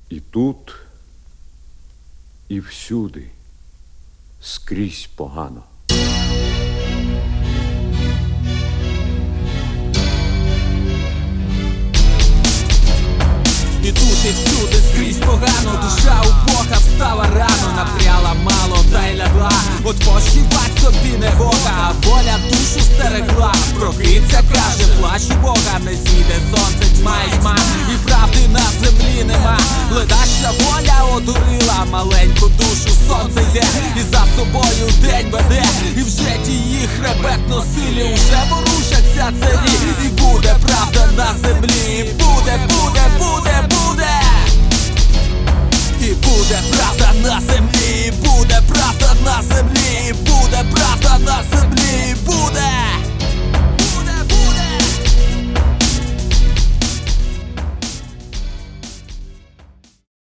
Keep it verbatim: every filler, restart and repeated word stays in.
І тут, і всюди, скрізь погано. І тут, і всюди, скрізь погано. Душа у Бога встала рано, напряла мало та й лягла. От пощівать собі не Бога, а воля душу стерегла. Прокинься, каже, плач у Бога, не зійде сонце, тьма й тьма, і правди на землі нема. Ледаща воля одурила маленьку душу, сонце йде і за собою день веде. І вже тії хребет носилі, уже ворушаться царі, і